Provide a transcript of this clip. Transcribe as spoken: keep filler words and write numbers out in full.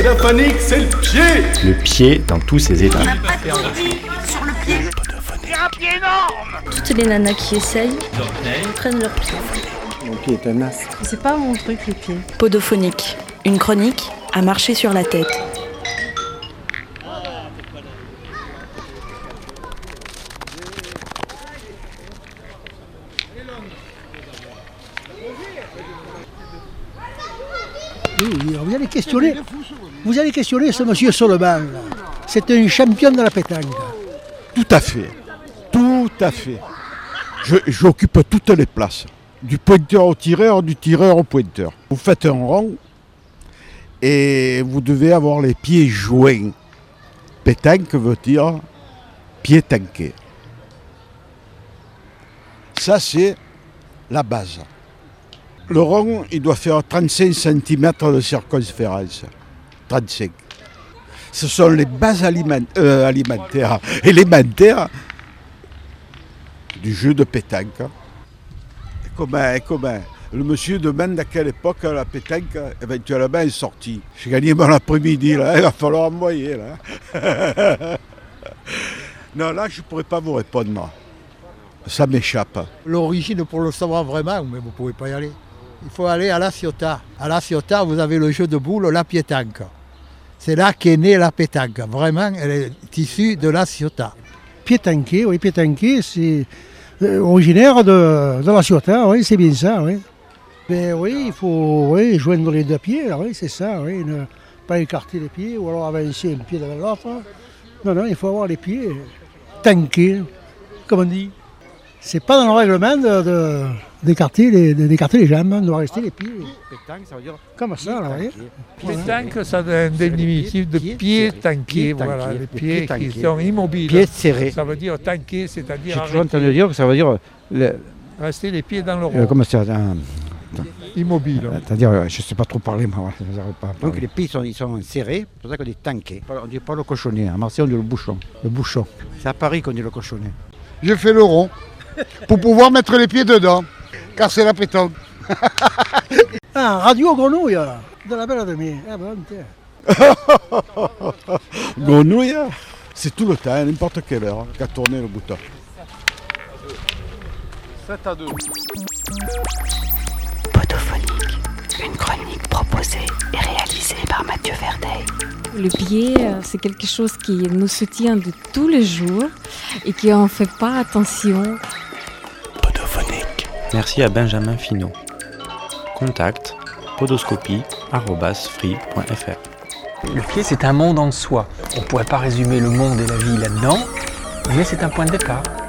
Podophonique, c'est le pied. Le pied dans tous ses états. On n'a pas de pied sur le pied. C'est un pied énorme. Toutes les nanas qui essayent prennent leur pied. Mon pied est un astre. C'est pas mon truc, les pieds. Podophonique, une chronique à marcher sur la tête. Oui, vous allez questionner, vous allez questionner ce monsieur sur le banc. C'est un champion de la pétanque. Tout à fait, tout à fait. Je, j'occupe toutes les places, du pointeur au tireur, du tireur au pointeur. Vous faites un rond et vous devez avoir les pieds joints. Pétanque veut dire pied tanké. Ça, c'est la base. Le rond, il doit faire trente-cinq centimètres de circonférence. trente-cinq. Ce sont les bases aliment- euh, alimentaires, élémentaires du jeu de pétanque. Et comment, et comment le monsieur demande à quelle époque la pétanque éventuellement est sortie. J'ai gagné mon après-midi, là. Il va falloir envoyer, là. Non, là, je ne pourrais pas vous répondre. Ça m'échappe. L'origine, pour le savoir vraiment, mais vous ne pouvez pas y aller. Il faut aller à La Ciotat. À La Ciotat, vous avez le jeu de boules, la pétanque. C'est là qu'est née la pétanque. Vraiment, elle est issue de La Ciotat. Pétanqué, oui, pétanqué, c'est euh, originaire de, de La Ciotat, oui, c'est bien ça, oui. Mais oui, il faut oui, joindre les deux pieds, oui, c'est ça, oui. Ne pas écarter les pieds ou alors avancer un pied devant l'autre. Non, non, il faut avoir les pieds tanqués, comme on dit. C'est pas dans le règlement de, de, d'écarter, les, de, d'écarter les jambes, de rester les pieds. Pétanque, ça veut dire. Comme ça, là, oui. Pétanque, ça a un diminutif de pieds tanqués, voilà, les pieds qui sont immobiles. Pieds serrés. Ça veut dire tanqué, c'est-à-dire. J'ai toujours entendu dire que ça veut dire. Le, rester les pieds dans le rond. euh, comment c'est un, Immobile. C'est-à-dire, euh, je ne sais pas trop parler, moi. Je n'arrive pas à Donc parler. les pieds sont, ils sont serrés, c'est pour ça qu'on dit tanké. On ne dit pas le cochonnet, à Marseille on dit le bouchon. Le bouchon. C'est à Paris qu'on dit le cochonnet. Je fais le rond pour pouvoir mettre les pieds dedans, car c'est la pétanque. Ah, radio grenouille, de la belle demi. Ah bon, tiens. Grenouille, c'est tout le temps, à n'importe quelle heure, qu'à tourner le bouton. sept à deux. Podophonique, une chronique proposée et réalisée par Mathieu Verdet. Le pied, c'est quelque chose qui nous soutient de tous les jours et qui on ne fait pas attention. Podophonique. Merci à Benjamin Finot. Contact podoscopie arobase free point f r. Le pied, c'est un monde en soi. On ne pourrait pas résumer le monde et la vie là-dedans, mais c'est un point de départ.